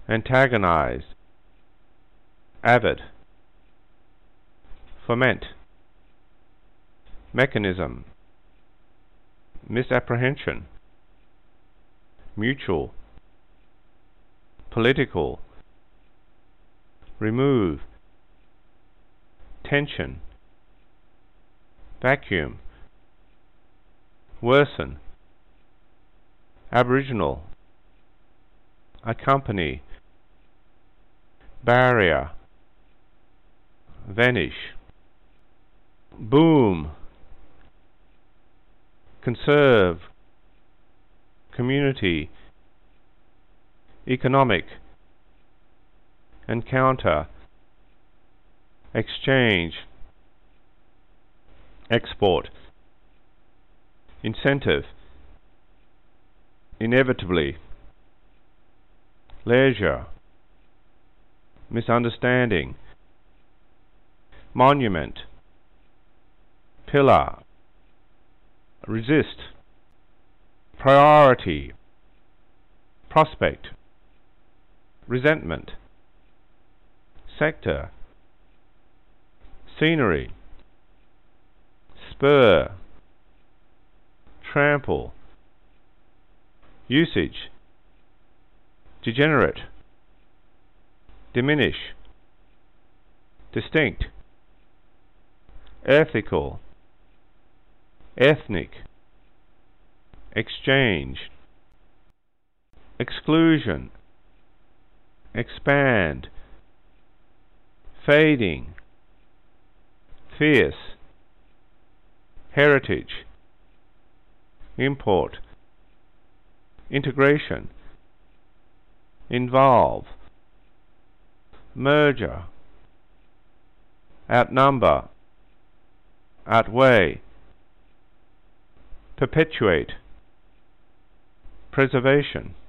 antagonize, avid, foment, mechanism, misapprehension, mutual, political, remove, tension, vacuum, worsen, aboriginal, accompany, barrier, vanish, boom, conserve, community, economic, encounter, exchange, export, incentive, inevitably, leisure, misunderstanding, monument, pillar, resist, priority, prospect, resentment, sector, scenery, spur, trample, usage, degenerate, diminish, distinct, ethical, ethnic, exchange, exclusion, expand, fading, fierce, heritage, import, integration, involve, merger, outnumber, outweigh, perpetuate, preservation,